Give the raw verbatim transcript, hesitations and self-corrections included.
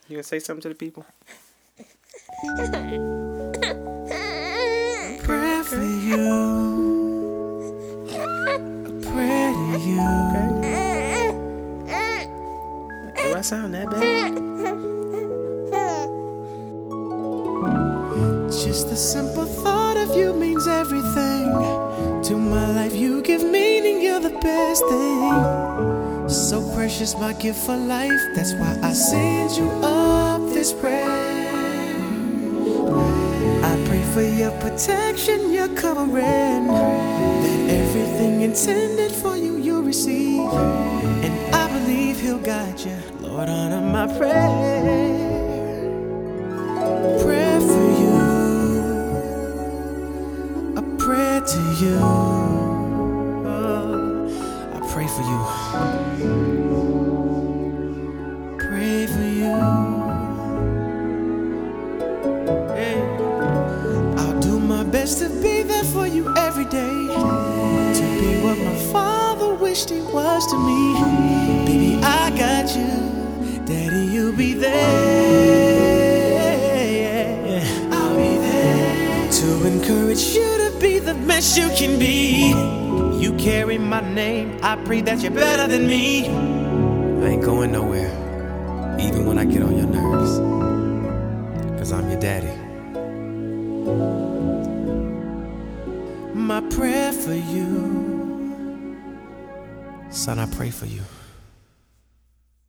You gonna say something to the people? Pray for you. I pray to you. Okay. Do I sound that bad? Just the simple thought of you means everything to my life. You give meaning, you're the best thing. So precious, my gift for life. That's why I send you up this prayer. I pray for your protection, your covering, that everything intended for you, you'll receive. And I believe he'll guide you. Lord, honor my prayer. Prayer for you, a prayer to you. Oh, I pray for you. Pray for you. Hey. I'll do my best to be there for you every day, to be what my father wished he was to me. Baby, I got you. Daddy, you'll be there. I'll be there to encourage you to be the best you can be. You carry my name, I pray that you're better than me. I ain't going nowhere, even when I get on your nerves, 'cause I'm your daddy. My prayer for you, son, I pray for you.